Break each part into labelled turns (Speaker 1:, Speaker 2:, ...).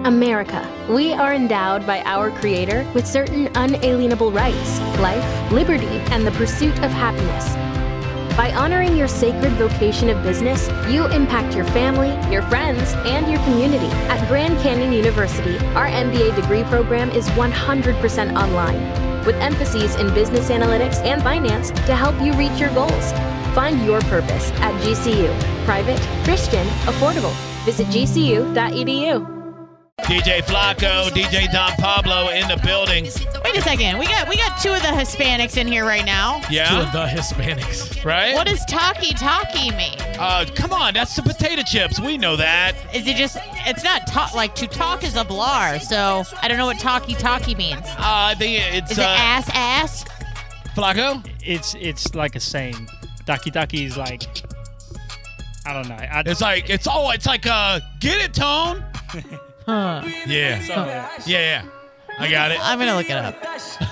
Speaker 1: America. We are endowed by our Creator with certain unalienable rights: life, liberty, and the pursuit of happiness. By honoring your sacred vocation of business, you impact your family, your friends, and your community. At Grand Canyon University, our MBA degree program is 100% online, with emphases in business analytics and finance to help you reach your goals. Find your purpose at GCU. Private, Christian, affordable. Visit gcu.edu.
Speaker 2: DJ Flacco, DJ Don Pablo in the building.
Speaker 3: Wait a second. We got two of the Hispanics in here right now.
Speaker 2: Yeah?
Speaker 4: Two of the Hispanics.
Speaker 2: Right?
Speaker 3: What does talkie mean?
Speaker 2: Come on, that's the potato chips. We know that.
Speaker 3: Is it just, it's not like to talk is a blar, so I don't know what talkie means.
Speaker 2: I think it's...
Speaker 3: Is it ass?
Speaker 2: Flacco?
Speaker 4: It's like a saying. Taki is like, I don't know.
Speaker 2: It's like, get it, Tone?
Speaker 3: Huh.
Speaker 2: Yeah. Yeah. I got it.
Speaker 3: I'm going to look it up.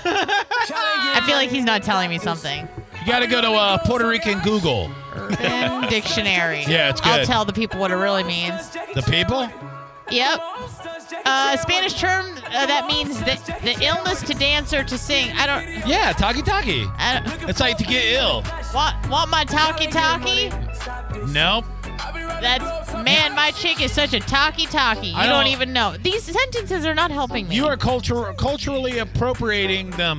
Speaker 3: I feel like he's not telling me something.
Speaker 2: You got to go to Puerto Rican Google.
Speaker 3: Urban Dictionary.
Speaker 2: Yeah, it's good.
Speaker 3: I'll tell the people what it really means.
Speaker 2: The people?
Speaker 3: Yep. Spanish term that means the illness to dance or to sing.
Speaker 2: Yeah, talkie. It's like to get ill.
Speaker 3: Want my talkie?
Speaker 2: Nope.
Speaker 3: Man, my chick is such a talkie. You don't even know. These sentences are not helping me.
Speaker 2: You are culturally appropriating them.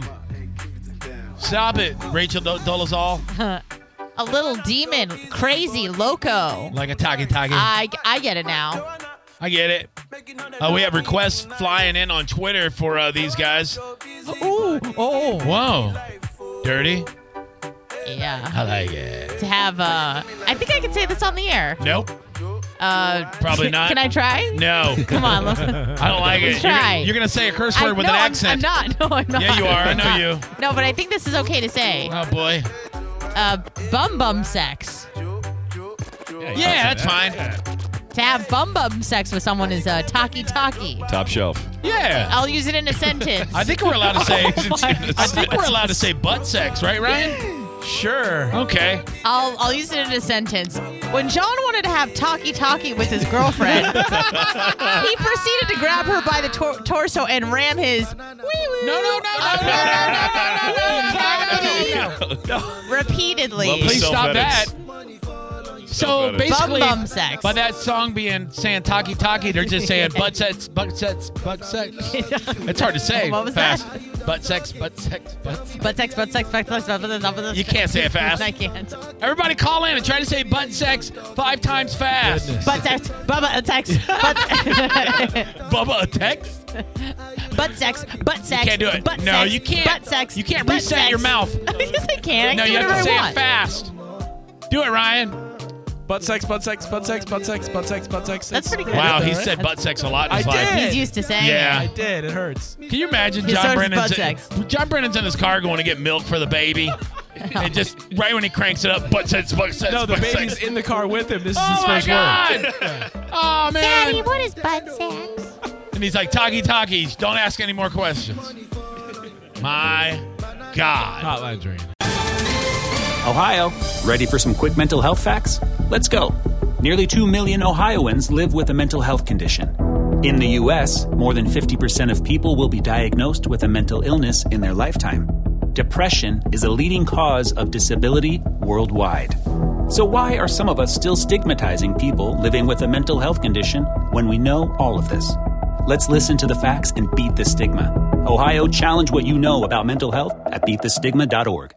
Speaker 2: Stop it, Rachel Dolezal.
Speaker 3: A little demon, crazy, loco.
Speaker 2: Like a talkie.
Speaker 3: I get it now.
Speaker 2: I get it. We have requests flying in on Twitter for these guys.
Speaker 3: Ooh, oh.
Speaker 2: Whoa. Dirty?
Speaker 3: Yeah.
Speaker 2: I like it.
Speaker 3: To have, I think I can say this on the air.
Speaker 2: Nope. Probably not.
Speaker 3: Can I try?
Speaker 2: No.
Speaker 3: Come on.
Speaker 2: I don't like it.
Speaker 3: Try.
Speaker 2: You're going to say a curse word with an accent.
Speaker 3: I'm not. No, I'm not.
Speaker 2: Yeah, you are. I know you.
Speaker 3: No, but I think this is okay to say.
Speaker 2: Oh, boy.
Speaker 3: Bum sex.
Speaker 2: Yeah, that's fine.
Speaker 3: To have bum sex with someone is talkie.
Speaker 5: Top shelf.
Speaker 2: Yeah.
Speaker 3: I'll use it in a sentence.
Speaker 2: I think we're allowed to say.
Speaker 3: I
Speaker 2: think we're allowed to say butt sex, right, Ryan?
Speaker 4: Sure.
Speaker 2: Okay.
Speaker 3: I'll use it in a sentence. When John wanted to have talkie with his girlfriend, he proceeded to grab her by the torso and ram his
Speaker 2: No.
Speaker 3: repeatedly.
Speaker 2: Well, please stop that. So basically,
Speaker 3: bum sex.
Speaker 2: By that song being saying talkie, they're just saying butt sex. It's hard to say.
Speaker 3: What was
Speaker 2: fast.
Speaker 3: that?
Speaker 2: Butt sex. You can't say it fast.
Speaker 3: I can't.
Speaker 2: Everybody call in and try to say butt sex 5 times fast.
Speaker 3: Goodness. Butt sex. Bubba attacks.
Speaker 2: Bubba attacks?
Speaker 3: Butt sex.
Speaker 2: You can't do it. No, you can't.
Speaker 3: Butt sex.
Speaker 2: You can't reset your mouth.
Speaker 3: Yes, I can.
Speaker 2: No, you have to say it fast. Do it, Ryan.
Speaker 5: Butt sex.
Speaker 3: That's pretty good.
Speaker 2: Wow, he said butt sex a lot in his life.
Speaker 3: He's used to saying it.
Speaker 5: I did. It hurts.
Speaker 2: Can you imagine
Speaker 3: John
Speaker 2: Brennan's in his car going to get milk for the baby? And just right when he cranks it up, butt sex.
Speaker 5: No, the baby's in the car with him. This is his first
Speaker 2: word. Oh, man.
Speaker 3: Daddy, what is butt sex?
Speaker 2: And he's like, talkie. Don't ask any more questions. My God.
Speaker 4: Hotline Dream.
Speaker 6: Ohio, ready for some quick mental health facts? Let's go. Nearly 2 million Ohioans live with a mental health condition. In the U.S., more than 50% of people will be diagnosed with a mental illness in their lifetime. Depression is a leading cause of disability worldwide. So why are some of us still stigmatizing people living with a mental health condition when we know all of this? Let's listen to the facts and beat the stigma. Ohio, challenge what you know about mental health at beatthestigma.org.